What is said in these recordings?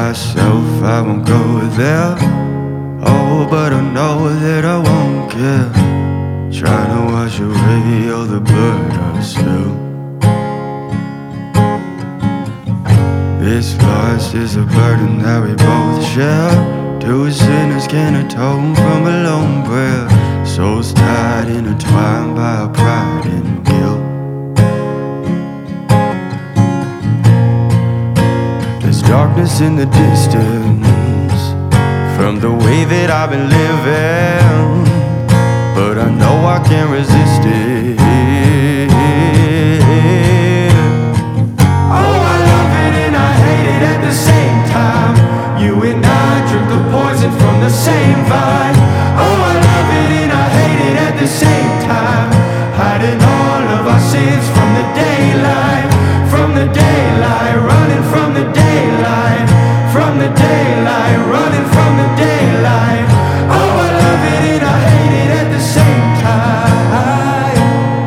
myself, I won't go there. Oh, but I know that I won't care. Trying to wash away all the blood I spill. This loss is a burden that we both share. Two sinners can't atone from a lone prayer. Souls tied, intertwined by our pride and guilt. There's darkness in the distance from the way that I've been living, but I know I can't resist it. Oh, I love it and I hate it at the same time. You and I drink the poison from the same vine. Oh, I love it and I hate it at the same time. Hiding all of our sins from the daylight, from the daylight, running from the daylight, from the daylight, running from the daylight. Oh, I love it and I hate it at the same time.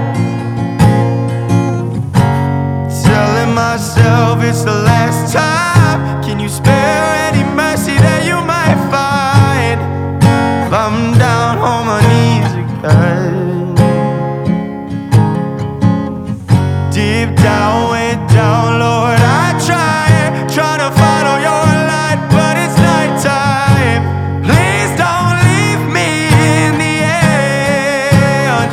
Telling myself it's the last time. Can you spare any mercy that you might find? If I'm down on my knees again, deep down, way down, Lord, I try to follow your light, but it's nighttime. Please don't leave me in the end.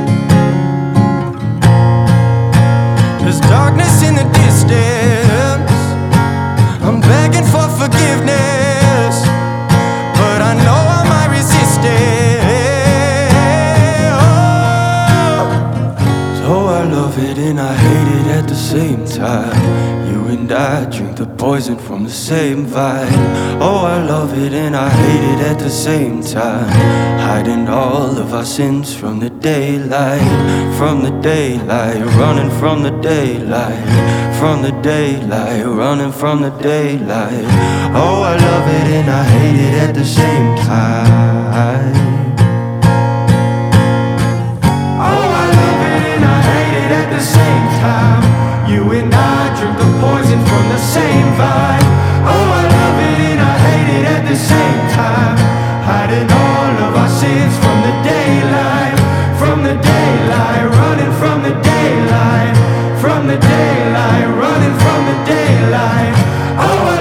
There's darkness in the distance. I'm begging for forgiveness, but I know I might resist it. Oh. So I love it and I hate it at the same time. You and I drink the poison from the same vine. Oh, I love it and I hate it at the same time. Hiding all of our sins from the daylight, from the daylight, running from the daylight, from the daylight, running from the daylight. Oh, I love it and I hate it at the same time. Oh, I love it and I hate it at the same time. You and I drink the poison from the same vine. Oh, I love it and I hate it at the same time. Hiding all of our sins from the daylight, from the daylight, running from the daylight, from the daylight, running from the daylight. Oh, I